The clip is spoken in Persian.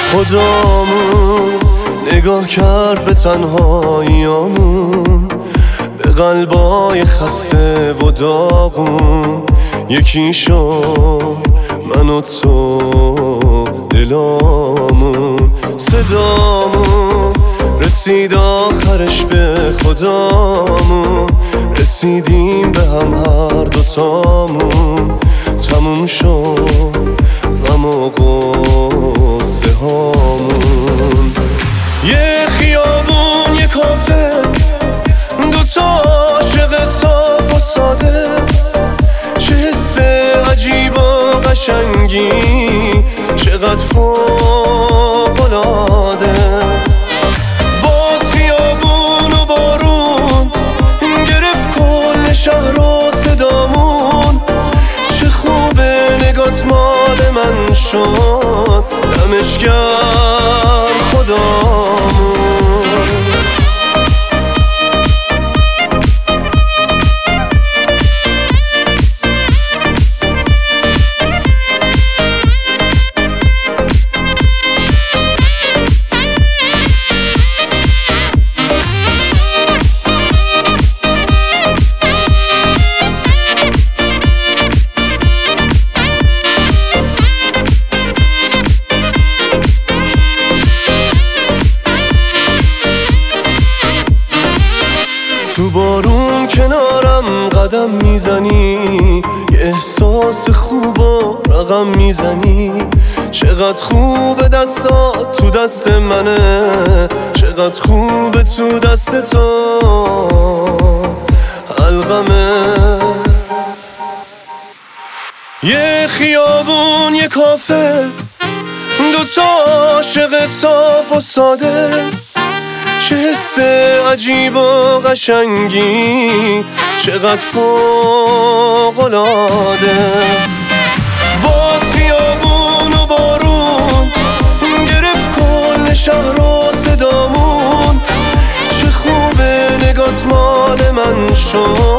خدامون نگاه کرد به تنهاییامون، به قلبای خسته و داغون. یکی شد من و تو دلامون، صدامون رسید آخرش به خدامون. رسیدیم به هم هر دوتامون، تموم شد غم و غصه هامون. یه خیابون، یه کافه، دوتا عاشق صاف و ساده. چه حس عجیب و قشنگی، چقدر فوق‌العاده. باز خیابون و بارون گرفت کل شهر و صدامون. چه خوبه نگات مال من شد، دمش گرم خدامون. تو بارون کنارم قدم میزنی، یه احساس خوب و رقم میزنی. چقدر خوبه دستات تو دست منه، چقدر خوبه تو دست تو حلقمه. یه خیابون، یه کافه، دوتا عاشق صاف و ساده. چه حس عجیب و قشنگی، چقدر فوق‌العاده. باز خیابون و بارون گرفت کل شهر و صدامون. چه خوبه نگات مال من شد،